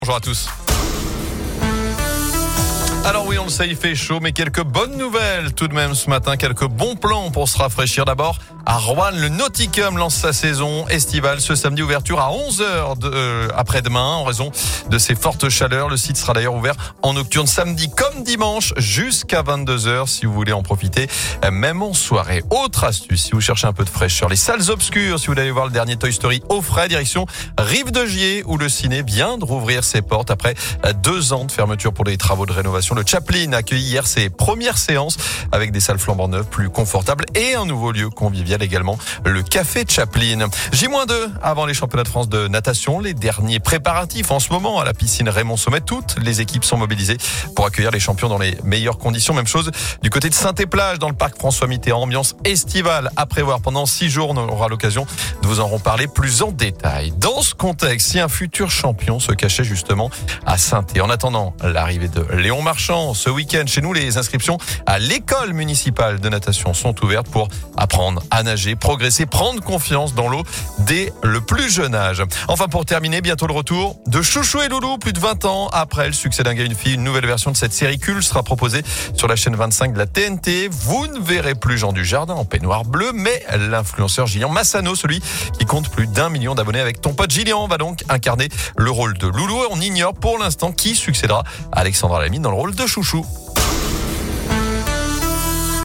Bonjour à tous. Alors oui, on le sait, il fait chaud, mais quelques bonnes nouvelles tout de même ce matin, quelques bons plans pour se rafraîchir. D'abord, à Roanne, le Nauticum lance sa saison estivale ce samedi, ouverture à 11h après-demain en raison de ces fortes chaleurs. Le site sera d'ailleurs ouvert en nocturne samedi comme dimanche jusqu'à 22h si vous voulez en profiter, même en soirée. Autre astuce, si vous cherchez un peu de fraîcheur, les salles obscures, si vous voulez aller voir le dernier Toy Story au frais, direction Rive de Gier où le ciné vient de rouvrir ses portes après 2 ans de fermeture pour des travaux de rénovation. Le Chaplin a accueilli hier ses premières séances avec des salles flambant neuves, plus confortables et un nouveau lieu convivial également, le Café Chaplin. J-2 avant les championnats de France de natation, les derniers préparatifs en ce moment à la piscine Raymond Sommet. Toutes les équipes sont mobilisées pour accueillir les champions dans les meilleures conditions. Même chose du côté de Saint-Éplage dans le parc François Mitterrand. Ambiance estivale à prévoir pendant 6 jours. On aura l'occasion de vous en reparler plus en détail. Dans ce contexte, si un futur champion se cachait justement à Saint-Et. En attendant l'arrivée de Léon Marchand ce week-end, chez nous, les inscriptions à l'école municipale de natation sont ouvertes pour apprendre à nager, progresser, prendre confiance dans l'eau dès le plus jeune âge. Enfin, pour terminer, bientôt le retour de Chouchou et Loulou, plus de 20 ans après le succès d'un gars et une fille. Une nouvelle version de cette série culte sera proposée sur la chaîne 25 de la TNT. Vous ne verrez plus Jean Dujardin en peignoir bleu, mais l'influenceur Gillian Massano, celui qui compte plus d'1 million d'abonnés avec Ton pote Gillian, va donc incarner le rôle de Loulou. On ignore pour l'instant qui succédera à Alexandra Lamy dans le rôle de Chouchou.